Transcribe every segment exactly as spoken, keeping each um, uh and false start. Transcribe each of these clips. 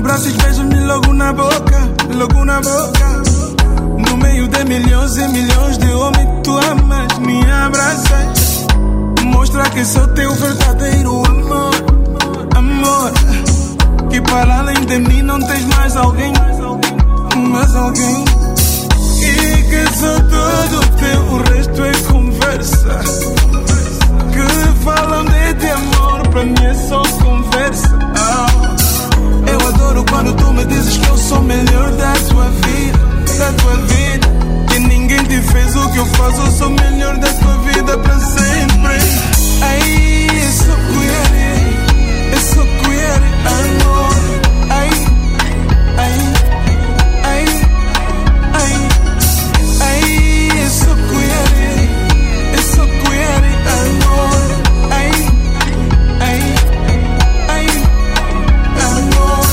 abraço e beija-me logo na boca, logo na boca. No meio de milhões e milhões de homens tu amas, me abraças. Mostra que sou teu verdadeiro amor, amor. Que para além de mim não tens mais alguém, mais alguém. E que sou todo teu, o resto é conversa. Que falam de te amor, pra mim é só conversa. Oh. Eu adoro quando tu me dizes que eu sou o melhor da tua vida, da tua vida. Que ninguém te fez o que eu faço, eu sou o melhor da tua vida pra sempre. Ai, eu só quero, eu só quero amor. Ai, ai, ai, ai, ai, eu só quero, eu só quero amor. Ai, ai, ai, amor.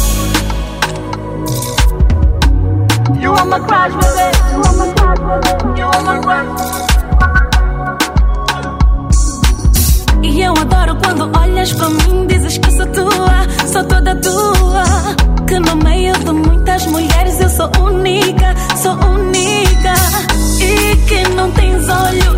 You are my crush, baby. You are my crush, baby. You are my crush. E eu adoro quando olhas pra mim, dizes que sou tua, sou toda tua. Que no meio de muitas mulheres eu sou única, sou única. E que não tens olhos